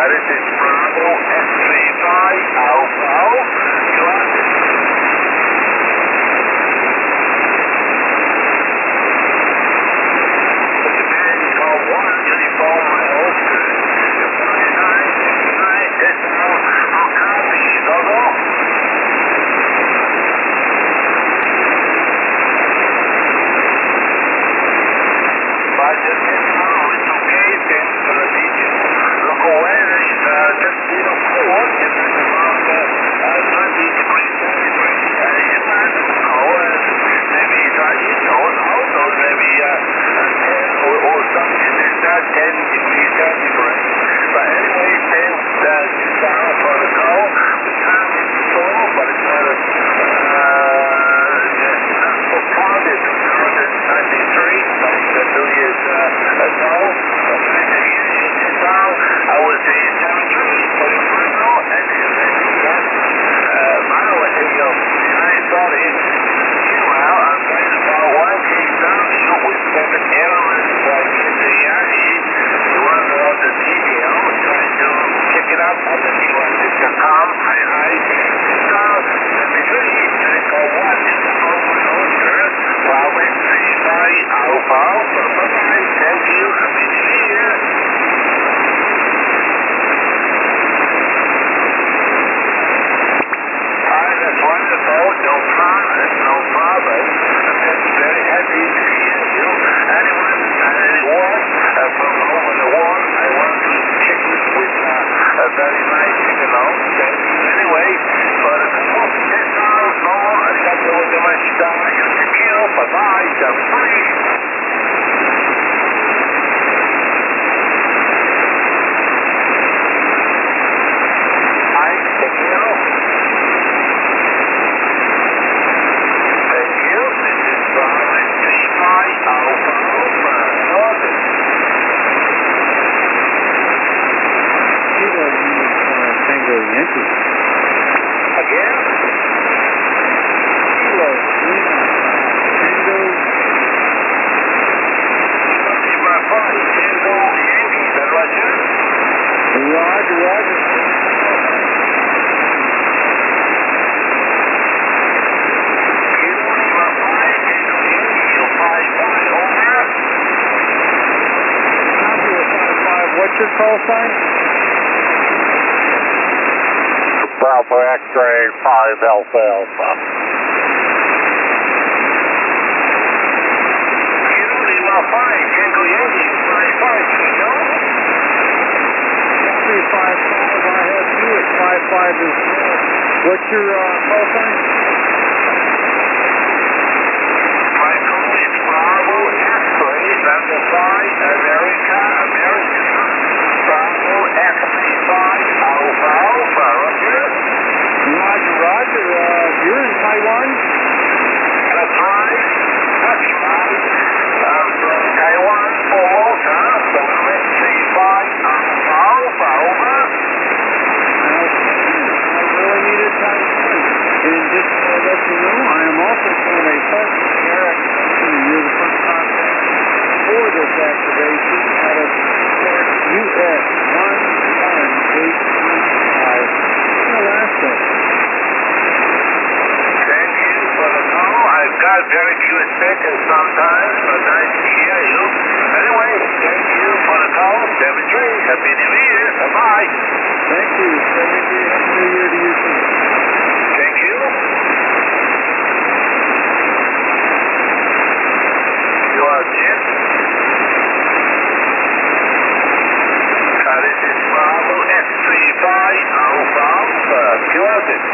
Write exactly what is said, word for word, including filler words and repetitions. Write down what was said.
this is Bravo X three five Alpha. You are Japan Echo one Uniform Oscar. nine nine decimal. I'll copy. Gogo. Roger, decimal. It's okay. Thanks for the details. Local weather is uh, just zero four. This is about uh, uh, twenty degrees centigrade. Uh, inland, cold, maybe Chinese, or out, or maybe uh, ten or, or something like that, ten degrees centigrade. But anyway, thanks uh, to Sarah for the call. The time is slow, but it's not a, uh, not so crowded. two thousand twenty-three, like the two years uh, ago. So nice to hear you this now. I would say seven three for your final, and it's yes. Uh, Mano, I think you're behind, sorry. Meanwhile, I'm going about one case down you with seven elements like in the Yagi. You want to know the detail, trying to check it out on the new one dot com. Hi, hi. Star seventy-three, Echo one is the phone Oscar. Wow, X three five Alpha. Bye-bye. Thank you. Happy New Year. Hi, that's wonderful. No problem. No problem. I'm just very happy to hear you. Anyone, anyone uh, from over the wall, I want to check it with uh, a very nice signal. Thank you anyway for the call. Yes, now, no, arigato gozaimashita. Yukio, bye-bye. seven three. Hi, Yukio. Thank you. This is Bravo X three five Alpha Alpha. Northern. Kilo Uniform Tango Yankee. Again? Kilo Uniform Tango. Lima five Tango Yankee. Is that Roger? Roger, Roger. Kilo Lima five Tango Yankee. You're five five. Over. Copy of five five. What's your call sign? Bravo X-ray five Alpha Alpha. Kilo Lima five Tango Yankee. five five. Kilo. Copy of five five. I have you at five five as well. What's your uh, call sign? My call is Bravo X-ray. Number five America. American. Bravo X three five Alpha Alpha. Roger. Roger, Roger. Uh, you're in Taiwan? That's right. That's right. I'm from Taiwan, Formosa. So I'm X three five Alpha Alpha. Over. I really needed Taiwan. And just to let you know, I am also from a customer care activation. You're the first contact for this activation out of U S one one eight one five in Alaska. Thank you for the call. I've got very few seconds sometimes, but nice to hear you. Anyway, thank you for the call. seven three. Happy New Year. Bye-bye. Thank you. seventy-three. Happy New Year to you too. Thank you. You are Jim. Uh, this is Bravo X three five Alpha Alpha. You are it.